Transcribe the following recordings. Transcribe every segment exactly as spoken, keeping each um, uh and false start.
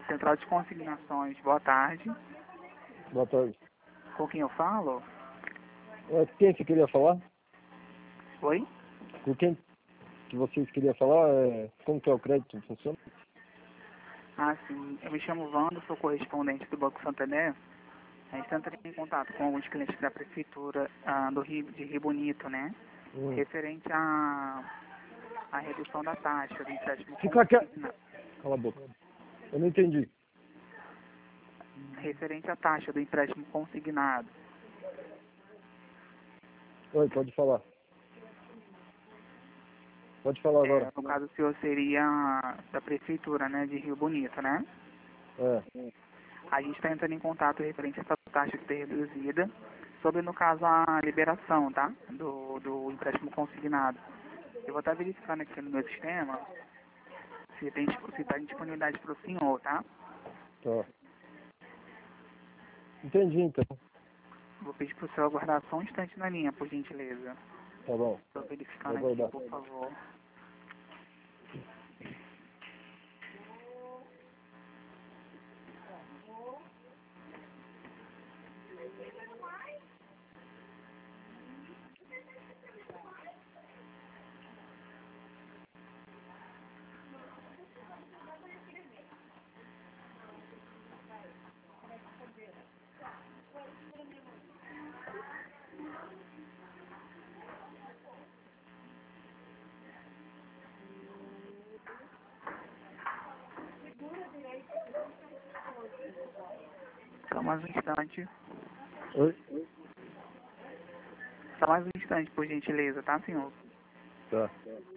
Central de Consignações, boa tarde. Boa tarde. Com quem eu falo? É, quem você queria falar? Oi? Com quem que vocês queriam falar? É, como que é o crédito funciona? Ah, sim. Eu me chamo Wanda, sou correspondente do Banco Santander. A gente entra em contato com alguns clientes da Prefeitura ah, do Rio, de Rio Bonito, né? Hum. Referente à, à redução da taxa do empréstimo Fica aqui. consignado. Cala a boca. Eu não entendi. Referente à taxa do empréstimo consignado. Oi, pode falar. Pode falar agora. É, no caso, o senhor seria da Prefeitura, né, de Rio Bonito, né? É. A gente está entrando em contato referente a essa taxa ser reduzida, sobre, no caso, a liberação, tá? Do, do empréstimo consignado. Eu vou estar verificando aqui no meu sistema se tem se tá em disponibilidade para o senhor, tá? Tá. Entendi, então. Vou pedir para o senhor aguardar só um instante na linha, por gentileza. Tá bom. Estou verificando Vou aqui, aguardar. por favor. Só mais um instante. Oi? Só mais um instante, por gentileza, tá, senhor? Tá.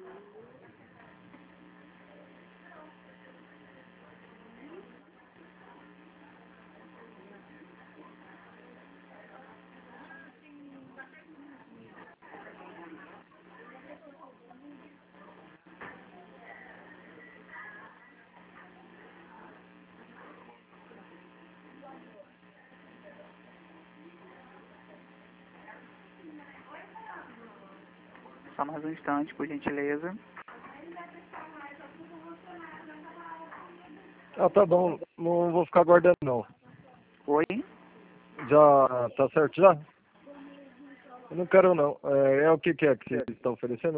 Só mais um instante, por gentileza. Ah, tá bom. Não vou ficar aguardando, não. Oi? Já tá certo já? Eu não quero, não. É, é o que que é que vocês estão oferecendo?